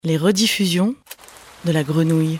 Les rediffusions de la grenouille.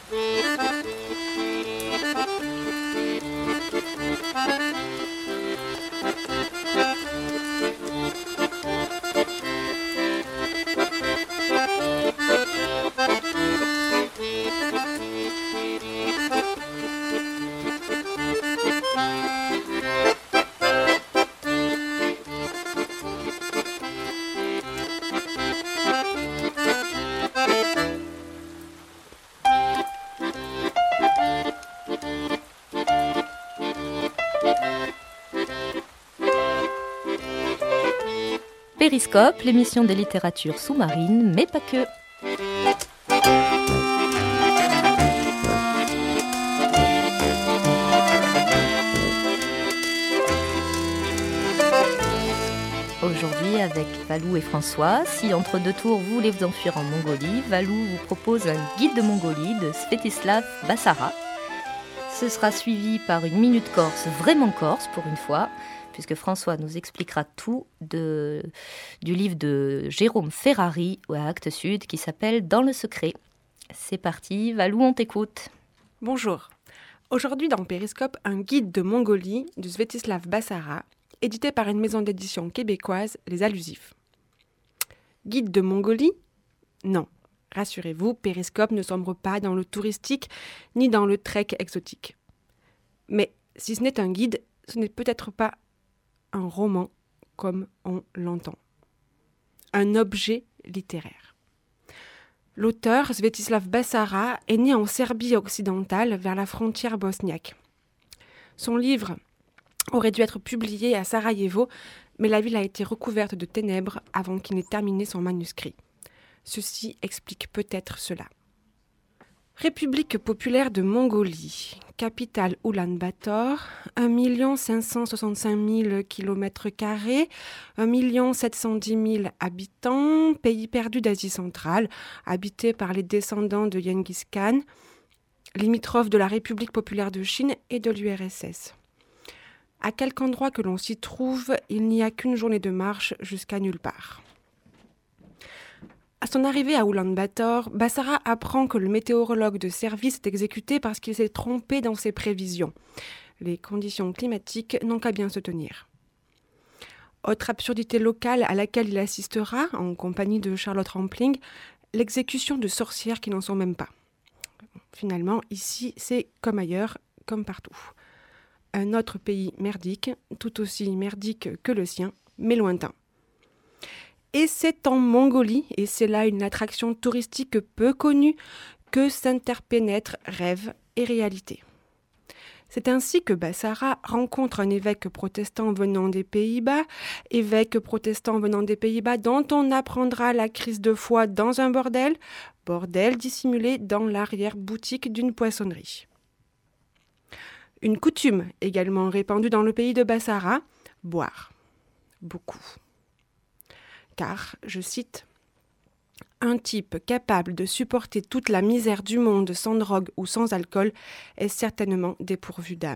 Périscope, l'émission des littératures sous-marines, mais pas que. Aujourd'hui, avec Valou et François, si entre deux tours vous voulez vous enfuir en Mongolie, Valou vous propose un guide de Mongolie de Svetislav Bassara. Ce sera suivi par une minute corse, vraiment corse pour une fois, puisque François nous expliquera tout du livre de Jérôme Ferrari à Actes Sud qui s'appelle Dans le secret. C'est parti, Valou, on t'écoute. Bonjour. Aujourd'hui dans Périscope, un guide de Mongolie de Svetislav Bassara, édité par une maison d'édition québécoise, Les Allusifs. Guide de Mongolie ? Non. Rassurez-vous, Périscope ne sombre pas dans le touristique ni dans le trek exotique. Mais si ce n'est un guide, ce n'est peut-être pas un roman comme on l'entend. Un objet littéraire. L'auteur, Svetislav Bassara, est né en Serbie occidentale vers la frontière bosniaque. Son livre aurait dû être publié à Sarajevo, mais la ville a été recouverte de ténèbres avant qu'il n'ait terminé son manuscrit. Ceci explique peut-être cela. République populaire de Mongolie, capitale Oulan-Bator, 1 565 000 km², 1 710 000 habitants, pays perdu d'Asie centrale, habité par les descendants de Genghis Khan, limitrophe de la République populaire de Chine et de l'URSS. À quelque endroit que l'on s'y trouve, il n'y a qu'une journée de marche jusqu'à nulle part. À son arrivée à Oulan-Bator, Bassara apprend que le météorologue de service est exécuté parce qu'il s'est trompé dans ses prévisions. Les conditions climatiques n'ont qu'à bien se tenir. Autre absurdité locale à laquelle il assistera, en compagnie de Charlotte Rampling, l'exécution de sorcières qui n'en sont même pas. Finalement, ici, c'est comme ailleurs, comme partout. Un autre pays merdique, tout aussi merdique que le sien, mais lointain. Et c'est en Mongolie, et c'est là une attraction touristique peu connue, que s'interpénètrent rêve et réalité. C'est ainsi que Bassara rencontre un évêque protestant venant des Pays-Bas, dont on apprendra la crise de foi dans un bordel dissimulé dans l'arrière-boutique d'une poissonnerie. Une coutume également répandue dans le pays de Bassara, boire. Beaucoup. Car, je cite, « Un type capable de supporter toute la misère du monde sans drogue ou sans alcool est certainement dépourvu d'âme. »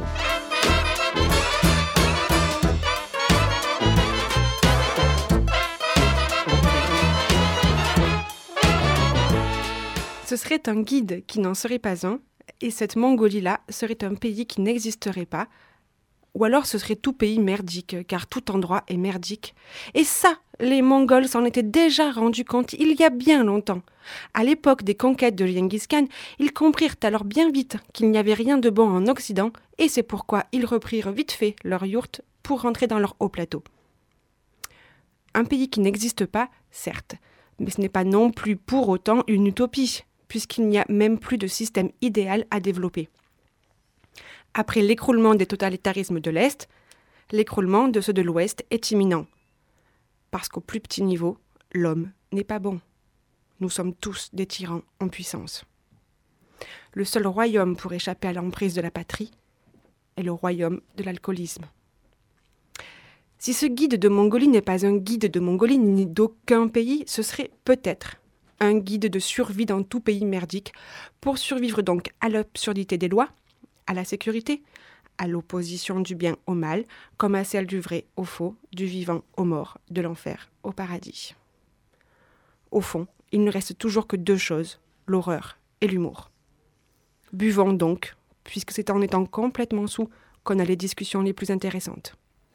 Ce serait un guide qui n'en serait pas un, et cette Mongolie-là serait un pays qui n'existerait pas, ou alors ce serait tout pays merdique, car tout endroit est merdique. Et ça, les Mongols s'en étaient déjà rendus compte il y a bien longtemps. À l'époque des conquêtes de Genghis Khan, ils comprirent alors bien vite qu'il n'y avait rien de bon en Occident, et c'est pourquoi ils reprirent vite fait leur yourte pour rentrer dans leur haut plateau. Un pays qui n'existe pas, certes, mais ce n'est pas non plus pour autant une utopie, puisqu'il n'y a même plus de système idéal à développer. Après l'écroulement des totalitarismes de l'Est, l'écroulement de ceux de l'Ouest est imminent. Parce qu'au plus petit niveau, l'homme n'est pas bon. Nous sommes tous des tyrans en puissance. Le seul royaume pour échapper à l'emprise de la patrie est le royaume de l'alcoolisme. Si ce guide de Mongolie n'est pas un guide de Mongolie ni d'aucun pays, ce serait peut-être un guide de survie dans tout pays merdique, pour survivre donc à l'absurdité des lois, à la sécurité, à l'opposition du bien au mal, comme à celle du vrai au faux, du vivant au mort, de l'enfer au paradis. Au fond, il ne reste toujours que 2 choses, l'horreur et l'humour. Buvons donc, puisque c'est en étant complètement saoul qu'on a les discussions les plus intéressantes.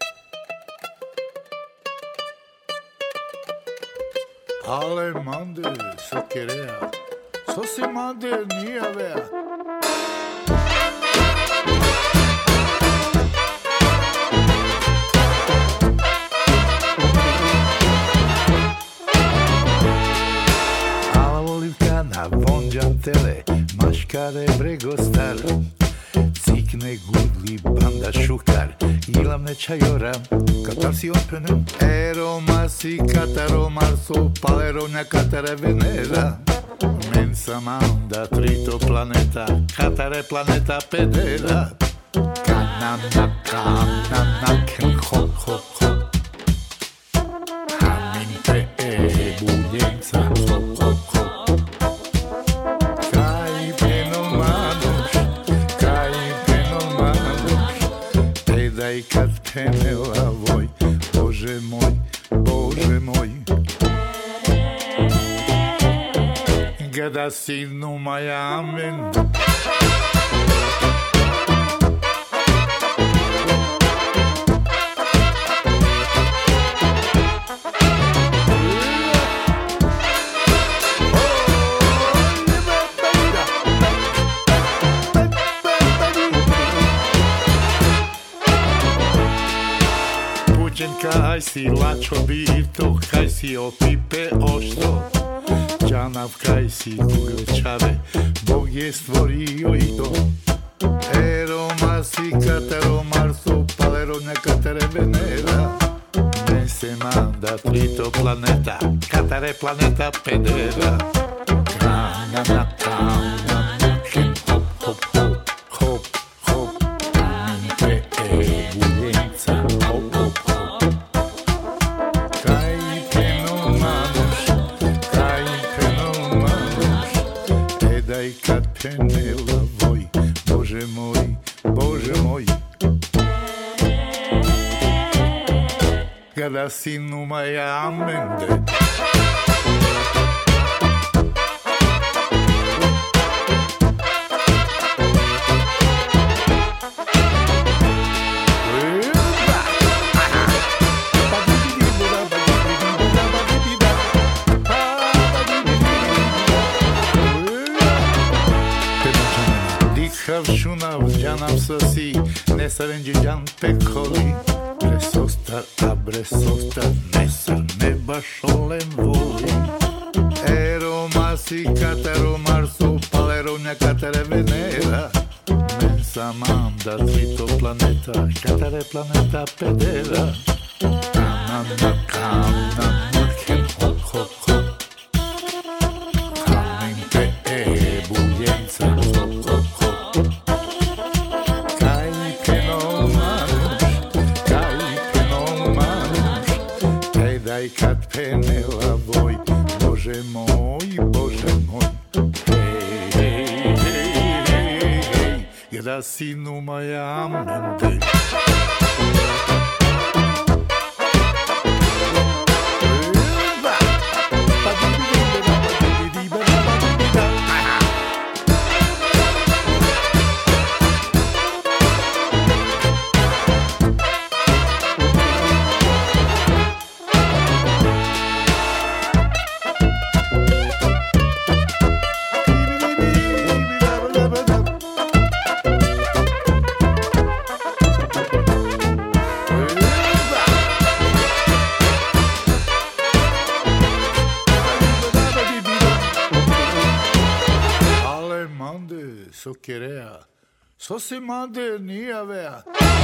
Ale mande sokerea, so se mande nije vea. Ala volivkana, vonđantele, maškare bregostar, cikne gudli banda šukar, ilamne čajoram, katar si openem, eromasi kataromarso, paleronja katare venera, mensa manda trito planeta, katare planeta pedera, kanana, ken hop, hop, hop, hamin te buljenca, hop, hop, hop. I kad penela voj, Bože moj, Bože moj. Gada sinu maja amen. Kaj si lačo bito, kaj si opipe ošto, džanav kaj si kuglečave, Bog je stvorio i to. Eromasi kataromarso, paleronja katere venera, ne se manda trito planeta, katare planeta pedera. Kanana, kanana, ken hop, hop, hop, hop, hop, minte buljenca, hop, hop, hop. Kad penela voj, Bože moj, Bože moj. Kada sinu maja amende. Havšunav, džanav sosi, nesarenđi džan pekoli, bresostar, a bresostar, nesar ne baš olem voli. Eromasi kataromarso, paleronja katare venera, mensa manda trito planeta, katare planeta pedera. Kanana, kanana, ken hop, hop, hop, kaminte buljenca, hop, hop, hop. I kad penela voj, Bože moj, Bože moj. Hej, hej, hej, hej, hej, gda sinu maja amende. Sokerea, so se mande nije vea.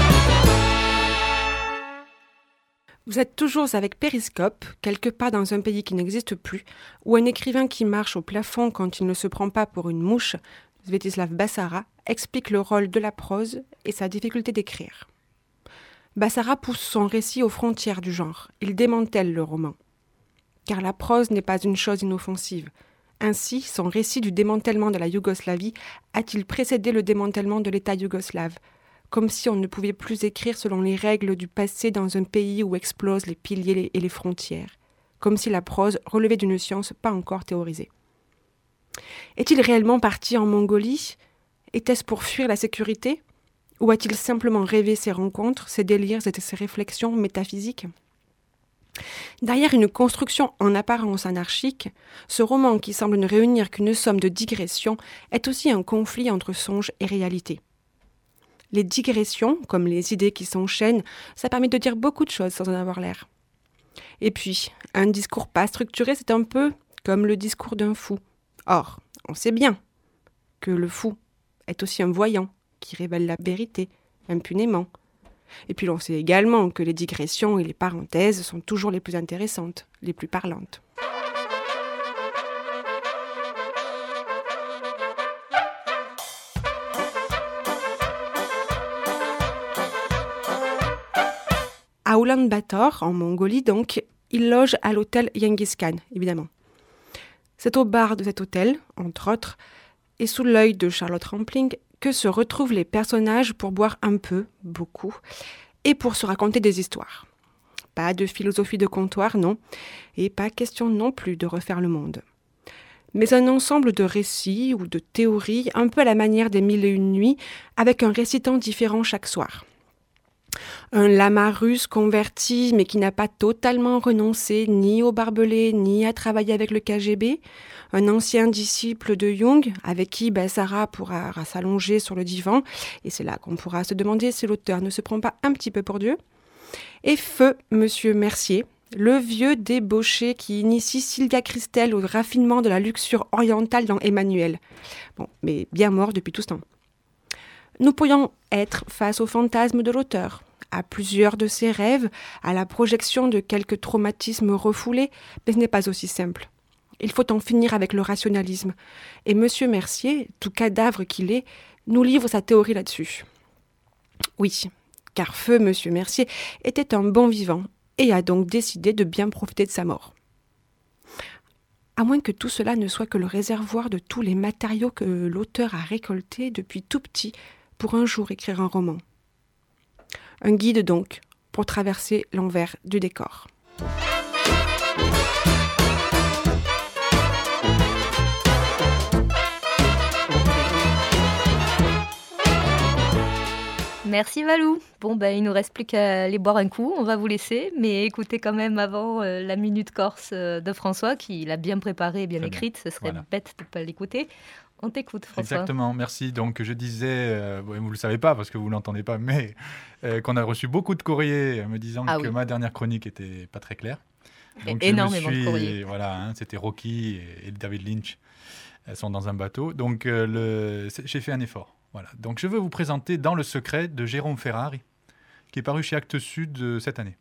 Vous êtes toujours avec Périscope, quelque part dans un pays qui n'existe plus, où un écrivain qui marche au plafond quand il ne se prend pas pour une mouche, Svetislav Bassara, explique le rôle de la prose et sa difficulté d'écrire. Bassara pousse son récit aux frontières du genre. Il démantèle le roman. Car la prose n'est pas une chose inoffensive. Ainsi, son récit du démantèlement de la Yougoslavie a-t-il précédé le démantèlement de l'État yougoslave, comme si on ne pouvait plus écrire selon les règles du passé dans un pays où explosent les piliers et les frontières, comme si la prose relevait d'une science pas encore théorisée. Est-il réellement parti en Mongolie ? Était-ce pour fuir la sécurité ? Ou a-t-il simplement rêvé ses rencontres, ses délires et ses réflexions métaphysiques ? Derrière une construction en apparence anarchique, ce roman qui semble ne réunir qu'une somme de digressions est aussi un conflit entre songe et réalité. Les digressions, comme les idées qui s'enchaînent, ça permet de dire beaucoup de choses sans en avoir l'air. Et puis, un discours pas structuré, c'est un peu comme le discours d'un fou. Or, on sait bien que le fou est aussi un voyant qui révèle la vérité impunément. Et puis l'on sait également que les digressions et les parenthèses sont toujours les plus intéressantes, les plus parlantes. À Oulan-Bator, en Mongolie donc, il loge à l'hôtel Genghis Khan, évidemment. C'est au bar de cet hôtel, entre autres, et sous l'œil de Charlotte Rampling, que se retrouvent les personnages pour boire un peu, beaucoup, et pour se raconter des histoires. Pas de philosophie de comptoir, non, et pas question non plus de refaire le monde. Mais un ensemble de récits ou de théories, un peu à la manière des 1001 nuits, avec un récitant différent chaque soir. Un lama russe converti, mais qui n'a pas totalement renoncé ni au barbelé, ni à travailler avec le KGB. Un ancien disciple de Jung, avec qui Sarah pourra s'allonger sur le divan. Et c'est là qu'on pourra se demander si l'auteur ne se prend pas un petit peu pour Dieu. Et feu Monsieur Mercier, le vieux débauché qui initie Sylvia Christel au raffinement de la luxure orientale dans Emmanuel. Bon, mais bien mort depuis tout ce temps. Nous pourrions être face au fantasme de l'auteur, à plusieurs de ses rêves, à la projection de quelques traumatismes refoulés, mais ce n'est pas aussi simple. Il faut en finir avec le rationalisme. Et Monsieur Mercier, tout cadavre qu'il est, nous livre sa théorie là-dessus. Oui, car feu Monsieur Mercier était un bon vivant et a donc décidé de bien profiter de sa mort. À moins que tout cela ne soit que le réservoir de tous les matériaux que l'auteur a récoltés depuis tout petit pour un jour écrire un roman. Un guide donc, pour traverser l'envers du décor. Merci Valou. Bon, il nous reste plus qu'à aller boire un coup. On va vous laisser, mais écoutez quand même avant la Minute Corse de François, qui l'a bien préparée et bien écrite. Ce serait bête de ne pas l'écouter. On t'écoute, François. Exactement, merci. Donc, je disais, vous ne le savez pas parce que vous ne l'entendez pas, mais qu'on a reçu beaucoup de courriers me disant que ma dernière chronique n'était pas très claire. Donc, énormément de courriers. Voilà, c'était Rocky et David Lynch. Elles sont dans un bateau. Donc, j'ai fait un effort. Voilà. Donc, je veux vous présenter Dans le secret de Jérôme Ferrari, qui est paru chez Actes Sud cette année.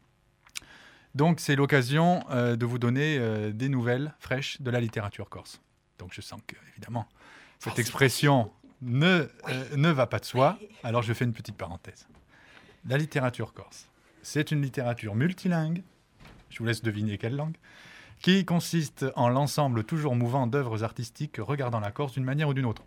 Donc, c'est l'occasion de vous donner des nouvelles fraîches de la littérature corse. Donc, je sens que, évidemment, cette expression ne va pas de soi. Alors, je fais une petite parenthèse. La littérature corse, c'est une littérature multilingue, je vous laisse deviner quelle langue, qui consiste en l'ensemble toujours mouvant d'œuvres artistiques regardant la Corse d'une manière ou d'une autre.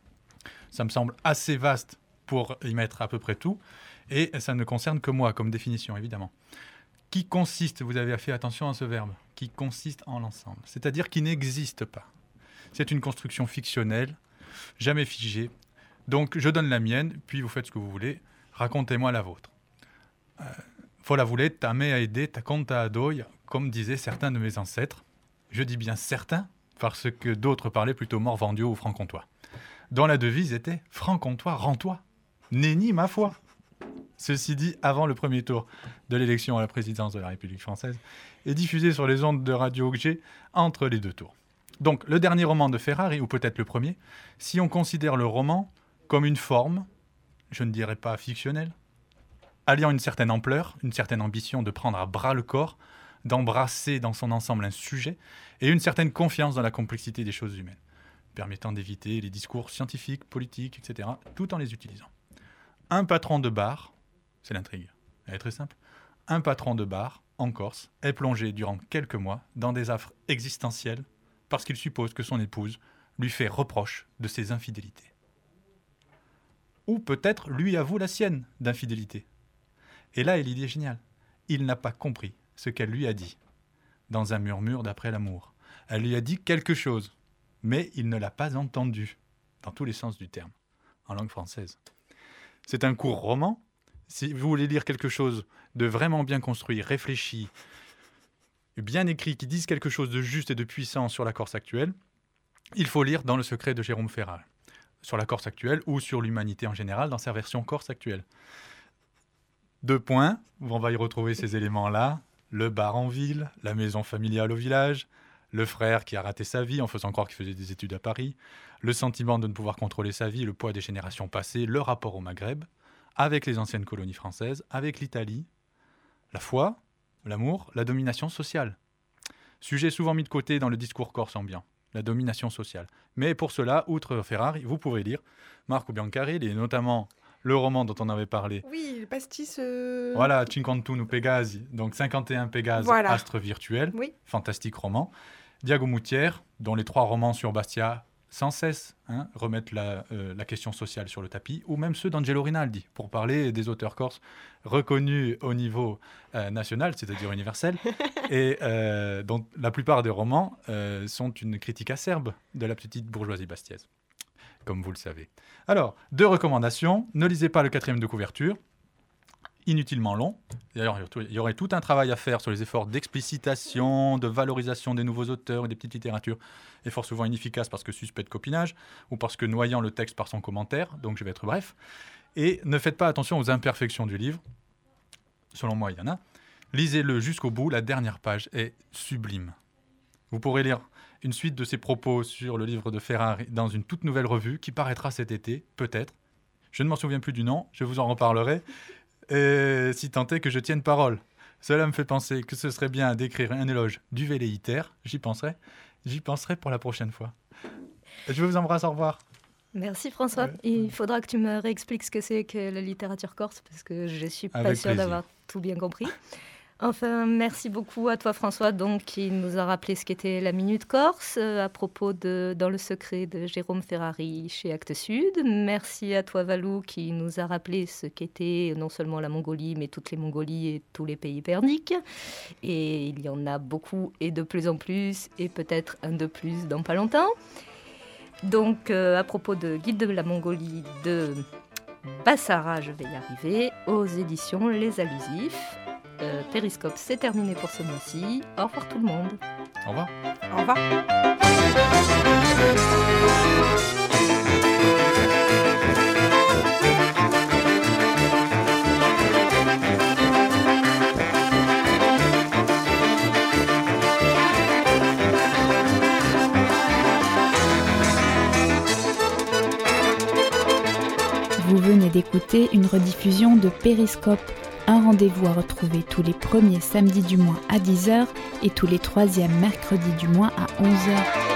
Ça me semble assez vaste pour y mettre à peu près tout, et ça ne concerne que moi comme définition, évidemment. Qui consiste, vous avez fait attention à ce verbe, qui consiste en l'ensemble, c'est-à-dire qui n'existe pas. C'est une construction fictionnelle, jamais figée. Donc, je donne la mienne, puis vous faites ce que vous voulez. Racontez-moi la vôtre. Faut la vouler, ta me a aidé, ta conta a doy, comme disaient certains de mes ancêtres. Je dis bien certains, parce que d'autres parlaient plutôt morvandiaux ou franc-comtois. Dont la devise était « Franc-comtois, rends-toi, nenni ma foi ». Ceci dit, avant le premier tour de l'élection à la présidence de la République française, et diffusé sur les ondes de Radio G entre les deux tours. Donc, le dernier roman de Ferrari, ou peut-être le premier, si on considère le roman comme une forme, je ne dirais pas fictionnelle, alliant une certaine ampleur, une certaine ambition de prendre à bras le corps, d'embrasser dans son ensemble un sujet, et une certaine confiance dans la complexité des choses humaines, permettant d'éviter les discours scientifiques, politiques, etc., tout en les utilisant. Un patron de bar, c'est l'intrigue, elle est très simple, un patron de bar, en Corse, est plongé durant quelques mois dans des affres existentielles parce qu'il suppose que son épouse lui fait reproche de ses infidélités. Ou peut-être lui avoue la sienne d'infidélité. Et là est l'idée géniale. Il n'a pas compris ce qu'elle lui a dit. dans un murmure d'après l'amour. Elle lui a dit quelque chose, mais il ne l'a pas entendu, dans tous les sens du terme, en langue française. C'est un court roman. Si vous voulez lire quelque chose de vraiment bien construit, réfléchi, bien écrit, qui dise quelque chose de juste et de puissant sur la Corse actuelle, il faut lire Dans le secret de Jérôme Ferrari, sur la Corse actuelle ou sur l'humanité en général, dans sa version Corse actuelle. 2 points, on va y retrouver ces éléments-là. Le bar en ville, la maison familiale au village, le frère qui a raté sa vie en faisant croire qu'il faisait des études à Paris, le sentiment de ne pouvoir contrôler sa vie, le poids des générations passées, le rapport au Maghreb, avec les anciennes colonies françaises, avec l'Italie, la foi, l'amour, la domination sociale. Sujet souvent mis de côté dans le discours corse ambiant, la domination sociale. Mais pour cela, outre Ferrari, vous pouvez lire Marco Biancarelli, et notamment le roman dont on avait parlé. Oui, le pastis... Voilà, 51 Pegasi, donc 51 Pégases, voilà. Astre virtuel, Oui. fantastique roman. Diago Moutière, dont les 3 romans sur Bastia sans cesse remettent la question sociale sur le tapis, ou même ceux d'Angelo Rinaldi, pour parler des auteurs corses reconnus au niveau national, c'est-à-dire universel, et dont la plupart des romans sont une critique acerbe de la petite bourgeoisie bastiaise, comme vous le savez. Alors, 2 recommandations. Ne lisez pas le 4e de couverture, inutilement long. D'ailleurs, il y aurait tout un travail à faire sur les efforts d'explicitation, de valorisation des nouveaux auteurs et des petites littératures, effort souvent inefficace parce que suspect de copinage, ou parce que noyant le texte par son commentaire, donc je vais être bref. Et ne faites pas attention aux imperfections du livre. Selon moi, il y en a. Lisez-le jusqu'au bout, la dernière page est sublime. Vous pourrez lire une suite de ses propos sur le livre de Ferrari dans une toute nouvelle revue qui paraîtra cet été, peut-être. Je ne m'en souviens plus du nom, je vous en reparlerai. Et si tant est que je tienne parole. Cela me fait penser que ce serait bien d'écrire un éloge du velléitaire. J'y penserai pour la prochaine fois. Je vous embrasse, au revoir. Merci François. Il faudra que tu me réexpliques ce que c'est que la littérature corse, parce que je ne suis pas Avec sûre plaisir. d'avoir tout bien compris. Enfin, merci beaucoup à toi François, donc, qui nous a rappelé ce qu'était la Minute Corse, à propos de Dans le secret de Jérôme Ferrari chez Actes Sud. Merci à toi Valou, qui nous a rappelé ce qu'était non seulement la Mongolie, mais toutes les Mongolies et tous les pays perniques. Et il y en a beaucoup et de plus en plus, et peut-être un de plus dans pas longtemps. Donc, à propos de Guide de la Mongolie de Bassara, je vais y arriver, aux éditions Les Allusifs. Périscope, c'est terminé pour ce mois-ci. Au revoir tout le monde. Au revoir. Au revoir. Vous venez d'écouter une rediffusion de Périscope, un rendez-vous à retrouver tous les premiers samedis du mois à 10h et tous les 3e mercredis du mois à 11h.